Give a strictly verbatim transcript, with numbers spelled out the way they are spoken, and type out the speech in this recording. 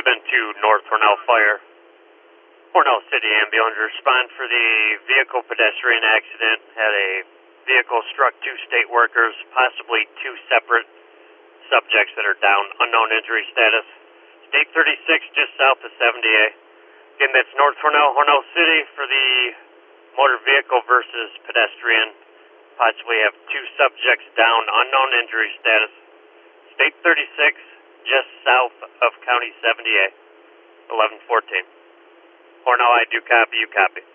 been to North Hornell Fire. Hornell City ambulance respond for the vehicle pedestrian accident. Had a vehicle struck two state workers, possibly two separate subjects that are down, unknown injury status. State thirty-six, just south of seventy A. Again, that's North Hornell, Hornell City for the motor vehicle versus pedestrian. Possibly have two subjects down, unknown injury status. State thirty-six, just south of County seventy A, eleven fourteen. Hornell, I do copy, you copy.